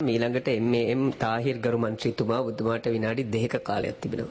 ඊළඟට එම් තාහිර් ගරු මන්ත්‍රීතුමා බුදුමාට විනාඩි 2ක කාලයක් තිබෙනවා.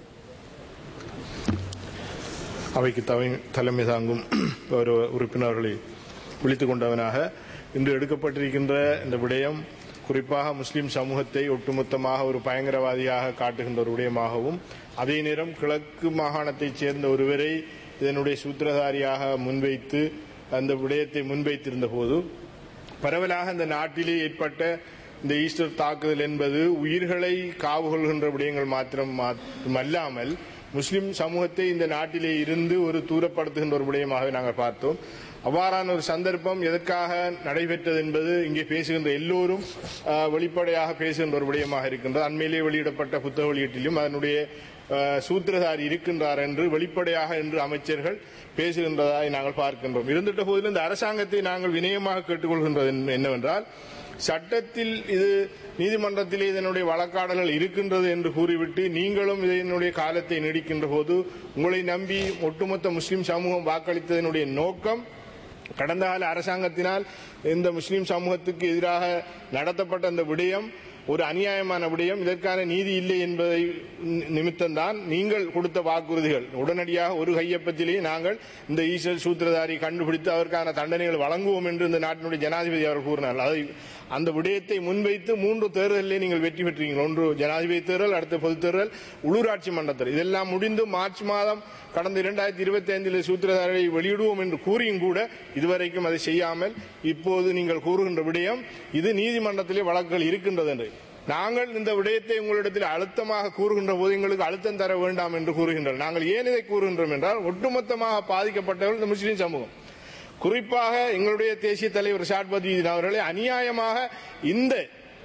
அவைக்கு தலைமை தாங்கும் ஒரு உறுப்பினர்களை விழித்துக் கொண்டவனாக இன்று எடுக்கப்பட்டிருக்கின்ற இந்த விடயம் குறிப்பாக முஸ்லிம் சமூகத்தை ஒட்டுமொத்தமாக ஒரு பயங்கரவாதியாக காட்டுகின்ற ஒரு விடயமாகவும் அதே நேரம் கிழக்கு மாகாணத்தைச் சேர்ந்த ஒருவரை இதனுடைய சூத்திரதாரியாக முன்வைத்து அந்த விடயத்தை முன்வைத்திருந்த போது பரவலாக இந்த நாட்டிலே ஏற்பட்ட இந்த ஈஸ்டர் தாக்குதல் என்பது உயிர்களை காவு கொள்கின்ற விடயங்கள் மாத்திரமல்லாமல் முஸ்லிம் சமூகத்தை இந்த நாட்டிலே இருந்து ஒரு தூரப்படுத்துகின்ற ஒரு விடயமாக நாங்கள் பார்த்தோம். அவ்வாறான ஒரு சந்தர்ப்பம் எதற்காக நடைபெற்றது என்பது இங்கே பேசுகின்ற எல்லோரும் வெளிப்படையாக பேசுகின்ற ஒரு விடயமாக இருக்கின்றது. அண்மையிலே வெளியிடப்பட்ட புத்தக வெளியீட்டிலும் அதனுடைய சூத்திரதாரி இருக்கின்றார் என்று வெளிப்படையாக என்று அமைச்சர்கள் பேசுகின்றதை நாங்கள் பார்க்கின்றோம். இருந்துட்ட போதிலும் இந்த அரசாங்கத்தை நாங்கள் வினயமாக கேட்டுக்கொள்கின்றது என்னவென்றால், சட்டத்தில் இது நீதிமன்றத்திலே இதனுடைய வழக்காடல்கள் இருக்கின்றது என்று கூறிவிட்டு நீங்களும் இதனுடைய காலத்தை நீடிக்கின்ற போது உங்களை நம்பி ஒட்டுமொத்த முஸ்லிம் சமூகம் வாக்களித்ததனுடைய நோக்கம் கடந்த கால அரசாங்கத்தினால் இந்த முஸ்லிம் சமூகத்துக்கு எதிராக நடத்தப்பட்ட அந்த விடயம் ஒரு அநியாயமான விடயம், இதற்கான நீதி இல்லை என்பதை நிமித்தம்தான் நீங்கள் கொடுத்த வாக்குறுதிகள். உடனடியாக ஒரு கையொப்பத்திலேயே நாங்கள் இந்த ஈஸ்டர் சூத்திரதாரி கண்டுபிடித்து அதற்கான தண்டனைகள் வழங்குவோம் என்று இந்த நாட்டினுடைய ஜனாதிபதி அவர்கள் கூறினார். அதை அந்த விடயத்தை முன்வைத்து 3 தேர்தலிலே நீங்கள் வெற்றி பெற்றீர்கள். ஒன்று ஜனாதிபதி தேர்தல், அடுத்த பொதுத் தேர்தல், உள்ளூராட்சி மன்ற தேர்தல். இதெல்லாம் முடிந்து மார்ச் மாதம் கடந்த 2025 சூத்திரதாரியை வெளியிடுவோம் என்று கூறியும் கூட இதுவரைக்கும் அதை செய்யாமல் இப்போது நீங்கள் கூறுகின்ற விடயம் இது நீதிமன்றத்திலே வழக்குகள் இருக்கின்றது என்று. நாங்கள் இந்த விடயத்தை உங்களிடத்தில் அழுத்தமாக கூறுகின்ற போது எங்களுக்கு அழுத்தம் தர வேண்டாம் என்று கூறுகின்றனர். நாங்கள் ஏன் இதை கூறுகின்றோம் என்றால், ஒட்டுமொத்தமாக பாதிக்கப்பட்டவர்கள் இந்த முஸ்லிம் சமூகம், குறிப்பாக எங்களுடைய தேசிய தலைவர் ரிஷாட் பதியுதீன் அவர்களை அநியாயமாக இந்த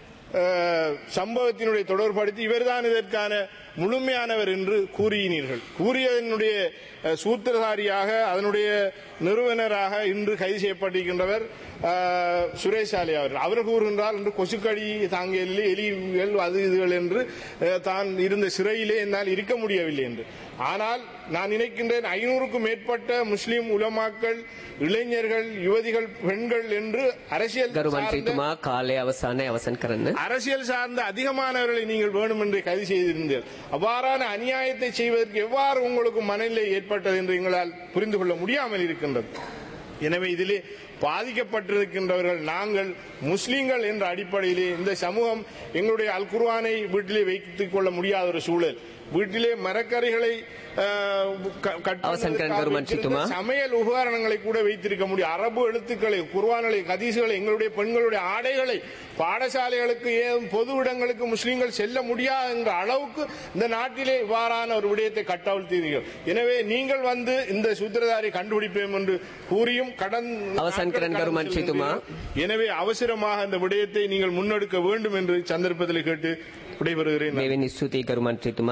சம்பவத்தினுடைய தொடர்படுத்தி இவர்தான் இதற்கான முழுமையானவர் என்று கூறினீர்கள். கூறியதனுடைய சூத்திரதாரியாக அதனுடைய நிறுவனராக இன்று கைது செய்யப்பட்டிருக்கின்றவர் சுரேஷ் சாலை அவர்கள் கூறுகின்றார் என்று கொசுக்கடி தாங்கியில் எலிகள் அது இதுகள் என்று தான் இருந்த சிறையிலே என்னால் இருக்க முடியவில்லை என்று. ஆனால் நான் நினைக்கின்றேன் 500க்கும் மேற்பட்ட முஸ்லிம் உலமாக்கள், இளைஞர்கள், யுவதிகள், பெண்கள் என்று அரசியல் சார்ந்த அதிகமானவர்களை நீங்கள் வேணும் என்று கைது செய்திருந்தீர்கள். அவ்வாறான அநியாயத்தை செய்வதற்கு எவ்வாறு உங்களுக்கு மனநிலை ஏற்பட்டது என்று எங்களால் புரிந்து கொள்ள முடியாமல் இருக்கின்றது. எனவே இதிலே பாதிக்கப்பட்டிருக்கின்றவர்கள் நாங்கள் முஸ்லிம்கள் என்ற அடிப்படையிலே இந்த சமூகம் எங்களுடைய அல் குர்ஆனை வீட்டிலே வைத்துக் கொள்ள முடியாத ஒரு சூழல், வீட்டிலே மரக்கறிகளை சமையல் உபகரணங்களை கூட வைத்திருக்க முடியும். அரபு எழுத்துக்களை, குர்ஆன்களை, ஹதீஸ்களை, எங்களுடைய பெண்களுடைய ஆடைகளை பாடசாலைகளுக்கு பொது இடங்களுக்கு முஸ்லிம்கள் செல்ல முடியாது என்ற அளவுக்கு இந்த நாட்டிலே இவ்வாறான ஒரு விடயத்தை கட்டவிழ்த்தீர்கள். எனவே நீங்கள் வந்து இந்த சூத்திரதாரி கண்டுபிடிப்போம் என்று கூறியும் எனவே அவசரமாக இந்த விடயத்தை நீங்கள் முன்னெடுக்க வேண்டும் என்று சந்தர்ப்பத்தில் கேட்டு விடைபெறுகிறேன்.